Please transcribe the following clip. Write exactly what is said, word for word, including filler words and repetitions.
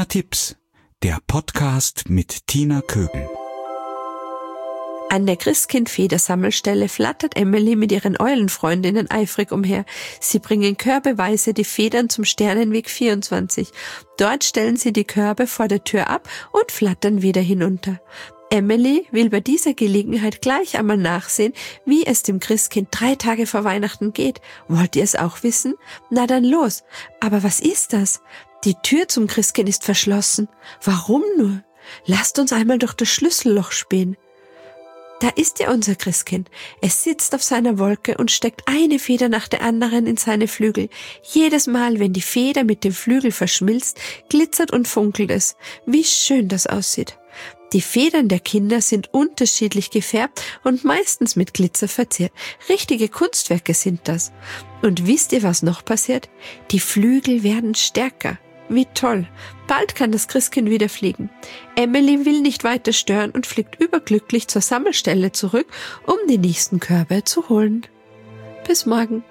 Tina Tipps, der Podcast mit Tina Kögel. An der Christkind-Federsammelstelle flattert Emily mit ihren Eulenfreundinnen eifrig umher. Sie bringen körbeweise die Federn zum Sternenweg vierundzwanzig. Dort stellen sie die Körbe vor der Tür ab und flattern wieder hinunter. Emily will bei dieser Gelegenheit gleich einmal nachsehen, wie es dem Christkind drei Tage vor Weihnachten geht. Wollt ihr es auch wissen? Na dann los. Aber was ist das? Die Tür zum Christkind ist verschlossen. Warum nur? Lasst uns einmal durch das Schlüsselloch spähen. Da ist ja unser Christkind. Es sitzt auf seiner Wolke und steckt eine Feder nach der anderen in seine Flügel. Jedes Mal, wenn die Feder mit dem Flügel verschmilzt, glitzert und funkelt es. Wie schön das aussieht. Die Federn der Kinder sind unterschiedlich gefärbt und meistens mit Glitzer verziert. Richtige Kunstwerke sind das. Und wisst ihr, was noch passiert? Die Flügel werden stärker. Wie toll. Bald kann das Christkind wieder fliegen. Emily will nicht weiter stören und fliegt überglücklich zur Sammelstelle zurück, um die nächsten Körbe zu holen. Bis morgen.